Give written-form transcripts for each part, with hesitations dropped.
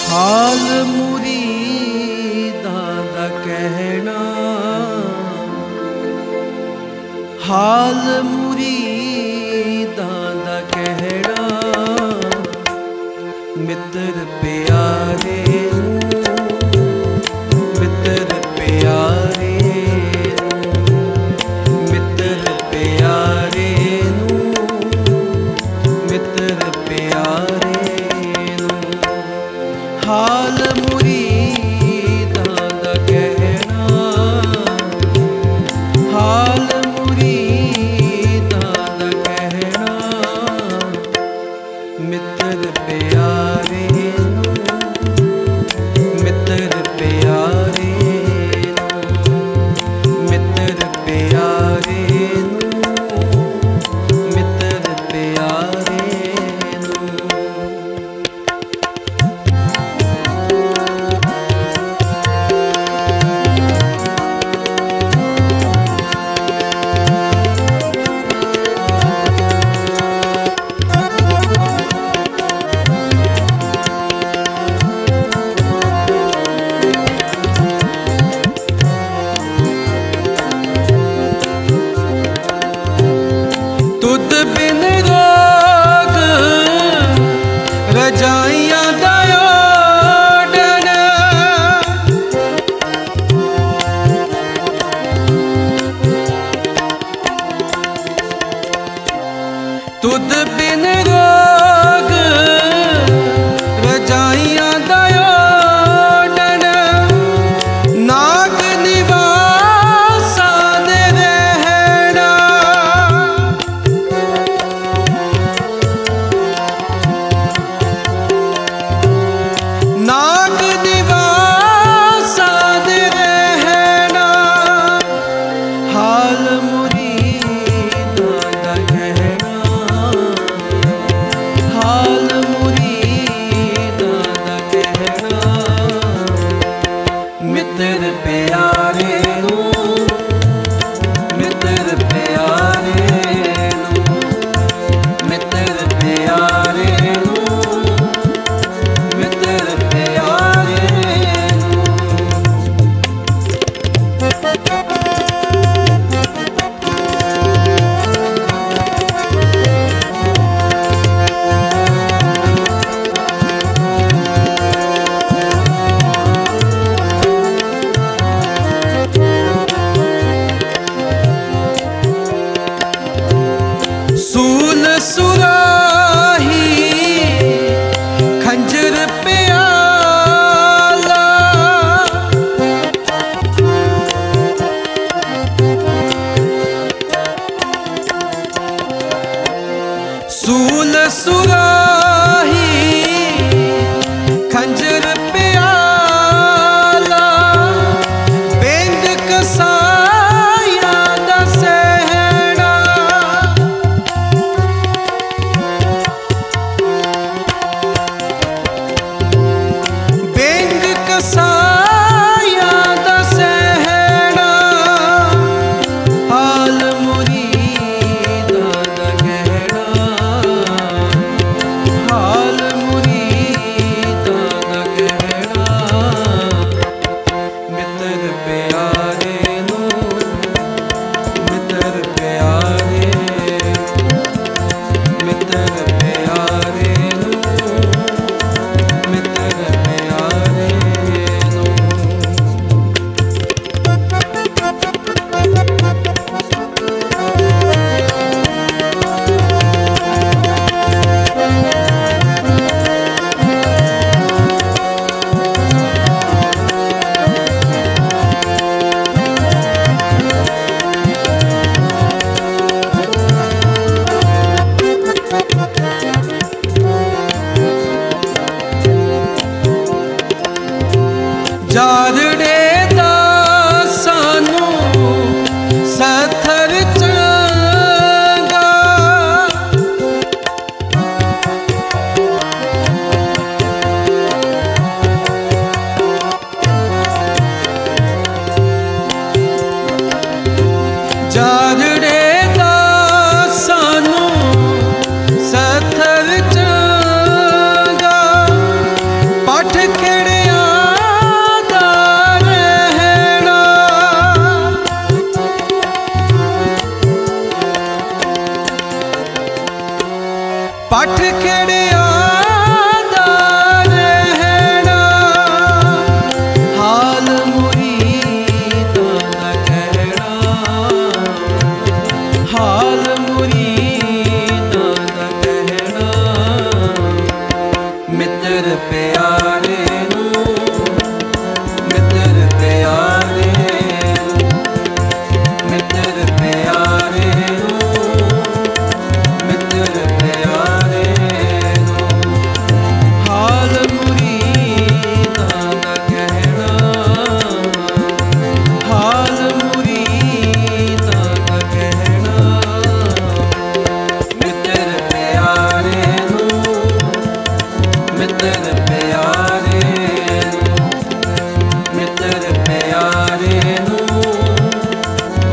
ਹਾਲ ਮੁਰੀਦਾਂ ਦਾ ਕਹਿਣਾ, ਹਾਲ ਮੁਰੀਦਾਂ ਦਾ ਕਹਿਣਾ, ਮਿੱਤਰ ਪਿਆਰੇ ਨੂੰ, ਮਿੱਤਰ ਪਿਆਰੇ ਨੂੰ, ਮਿੱਤਰ ਪਿਆਰੇ ਨੂੰ, ਮਿੱਤਰ ਪਿਆਰੇ ਨੂੰ। ਹਾਲ ਮੁਰੀਦਾਂ ਦਾ ਕਹਿਣਾ, ਹਾਲ ਮੁਰੀਦਾਂ ਦਾ ਕਹਿਣਾ, ਮਿੱਤਰ ਪਿਆਰੇ ਨੂੰ, ਮਿੱਤਰ ਪਿਆਰੇ ਨੂੰ, ਮਿੱਤਰ ਪਿਆਰੇ ਨੂੰ, ਮਿੱਤਰ ਪਿਆਰੇ ਨੂੰ। ਤੁਧ ਬਿਨ ਰੋਗ ਰਜਾਈਆਂ ਦਾ ਓਡਣ, ਤੁਧ ਬਿਨ ਰੋਗ ਰਜਾਈਆਂ ਦਾ ਓਡਣ, ਨਾਗ ਨਿਵਾਸਾਂ ਦੇ ਰਹਿਣਾ, ਨਾਗ ਨਿਵਾਸਾਂ ਦੇ ਰਹਿਣਾ। ਹਾਲ ਮੁਰੀਦਾਂ ਦਾ ਕਹਿਣਾ, ਹਾਲ ਮੁਰੀਦਾਂ ਦਾ ਕਹਿਣਾ, ਮਿੱਤਰ ਪਿਆਰੇ ਨੂੰ, ਮਿੱਤਰ ਪਿਆਰੇ ਨੂੰ, ਮਿੱਤਰ ਪਿਆਰੇ ਨੂੰ, ਮਿੱਤਰ ਪਿਆਰੇ ਨੂੰ। ਸੂਲ ਸੁਰਾਹੀ ਖੰਜਰ ਪਿਆਲਾ, ਸੂਲ ਸੁਰਾਹੀ ਖੰਜਰ ਪਿਆਲਾ, ਬੇਂਦ ਕਸਾਈਆਂ ਦਾ ਸਹਿਣਾ, ਬੇਂਦ ਕਸਾਈਆਂ ਦਾ ਸਹਿਣਾ। ਹਾਲ ਮੁਰੀਦਾਂ ਦਾ ਕਹਿਣਾ, ਹਾਲ ਮੁਰੀਦਾਂ ਦਾ ਕਹਿਣਾ, ਮਿੱਤਰ ਪਿਆਰੇ ਨੂੰ, ਮਿੱਤਰ ਪਿਆਰੇ ਨੂੰ, ਮਿੱਤਰ ਪਿਆਰੇ ਨੂੰ, ਮਿੱਤਰ ਪਿਆਰੇ ਨੂੰ। ਜਾਰੜੇ ਦਾ ਸਾਨੂੰ ਸਥਰ ਚੰਗਾ, ਜਾਰੜੇ ਦਾ ਸਾਨੂੰ ਸਥਰ ਚੰਗਾ, ਪੱਠ ਕੇ ਮਿੱਤਰ ਪਿਆਰੇ ਨੂੰ, ਮਿੱਤਰ ਪਿਆਰੇ ਨੂੰ, ਮਿੱਤਰ ਪਿਆਰੇ ਨੂੰ, ਮਿੱਤਰ ਪਿਆਰੇ ਨੂੰ। ਹਾਲ ਮੁਰੀਦਾਂ ਦਾ ਕਹਿਣਾ, ਹਾਲ ਮੁਰੀਦਾਂ ਦਾ ਕਹਿਣਾ, ਮਿੱਤਰ ਪਿਆਰੇ ਨੂੰ, ਮਿੱਤਰ ਪਿਆਰੇ ਨੂੰ, ਮਿੱਤਰ ਪਿਆਰੇ ਨੂੰ,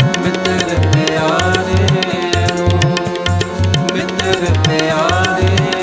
ਮਿੱਤਰ ਪਿਆਰੇ ਨੂੰ, ਮਿੱਤਰ ਪਿਆਰੇ